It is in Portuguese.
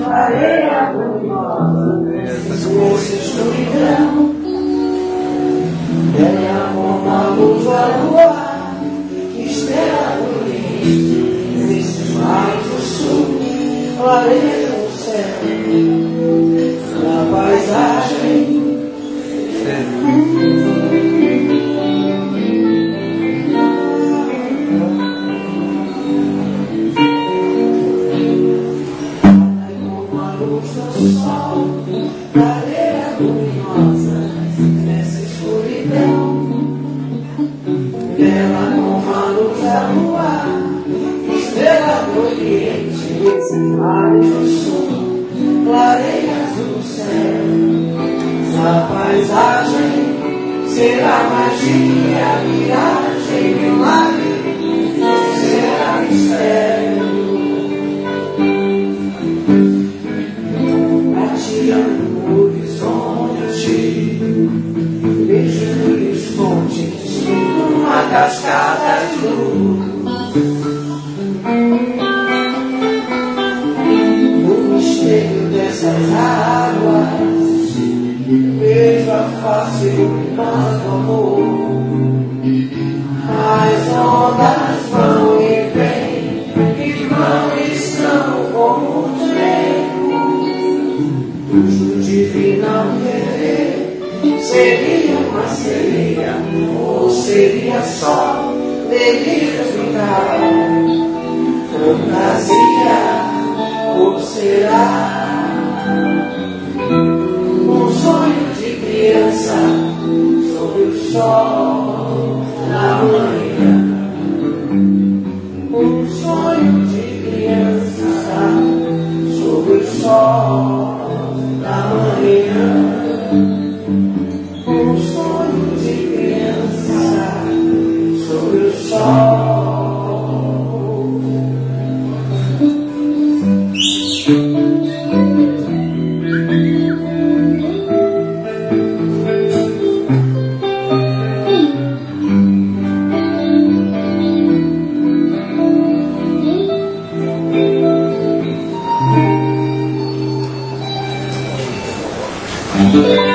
areia luminosa, doce escuridão. Bela como a luz da lua, estrela do leste, nesses mares do sul, clareia o céu, na paisagem. Como a luz do sol, clareia luminosa, nessa escuridão. Bela como a luz da lua, estrela do oriente, nesses mares do sul, clareias do céu, na paisagem. Será magia, miragem, milagre, será mistério. Atirando no horizonte, beijando os fontes, uma cascada de luz. No mistério dessas águas, vejo a face luminosa do amor. As ondas vão e vêm, e vão e estão como um trem. O divino querer seria uma sereia, ou seria só delírio vital. Fantasia, ou será um sonho de criança sob o sol da manhã? Um sonho de criança sob o sol da manhã. Um sonho de criança sob o sol. Yeah.